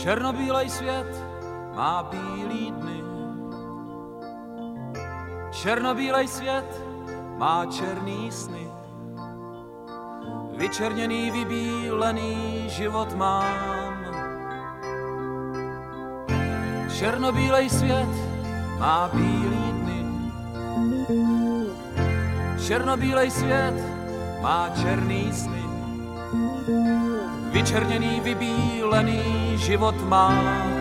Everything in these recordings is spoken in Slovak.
Černobílej svět má bílý dny. Černobílej svět má černý sny. Vyčerněný, vybílený život mám. Černobílej svět má bílý dny. Černobílej svět má černý sny. Vyčerněný, vybílený život mám.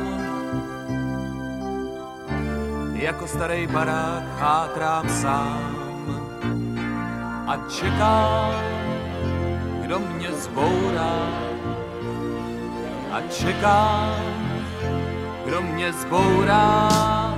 Jako starý barák chátrám sám a čekám, kdo mě zbourá. A čekám, kdo mě zbourá.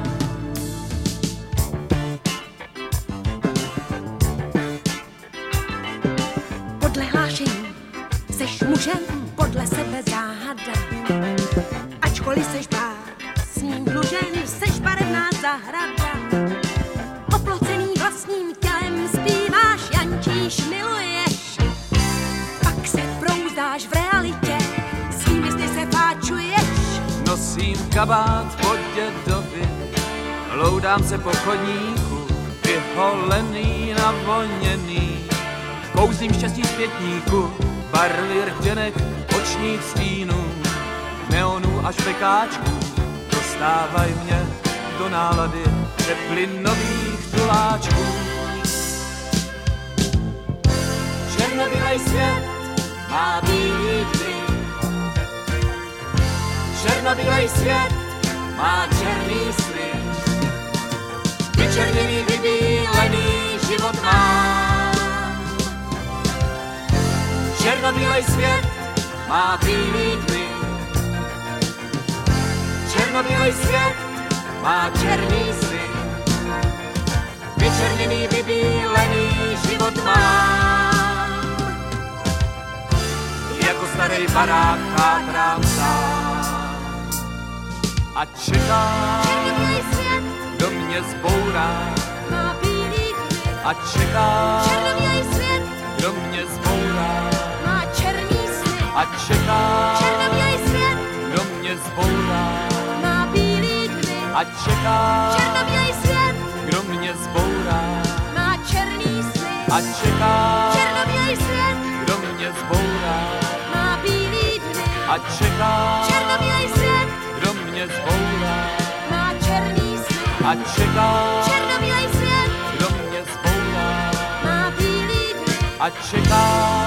Podle hlášení seš mužem, podle sebe záhada. Ačkoliv seš básním dlužen, seš barevná zahrada. Oplocený vlastním tělem zpíváš, jančíš, miluješ. Pak se prouzdáš v realitě, svými sny se fáčuješ. Nosím kabát po dědovi, loudám se po chodníku, vyholený, navoněný. Kouzlím štěstí z pětníku, barvy rtěnek, očních stínů, neonů až pekáčků, dostávaj mě do nálady teplinových tuláčků. Černobílej svět má bílý dny. Černobílej svět má černý sny. Vyčerněný, vybílený život mám. Černobílej svět má bílý dny. Černobílej svět má černý sny. Vyčerněný, vybílený život mám. Jako starý barák chátrám sám a čekám, Černobílej svět kdo mě zbourá. má bílý dny. A čekám, Černobílej svět kdo mě zbourá. má černý sny. A čekám, Černobílej svět kdo mě zbourá. má bílý dny. A čekám, Černobílej svět kdo mě zbourá. má černý sny. A čekám, Černobílej svět kdo mě zbourá. má bílý dny. A čekám, Černobílej svět kdo mě zbourá. má černý sny. A čekám, Černobílej svět kdo mě zbourá. má bílý dny. A čekám,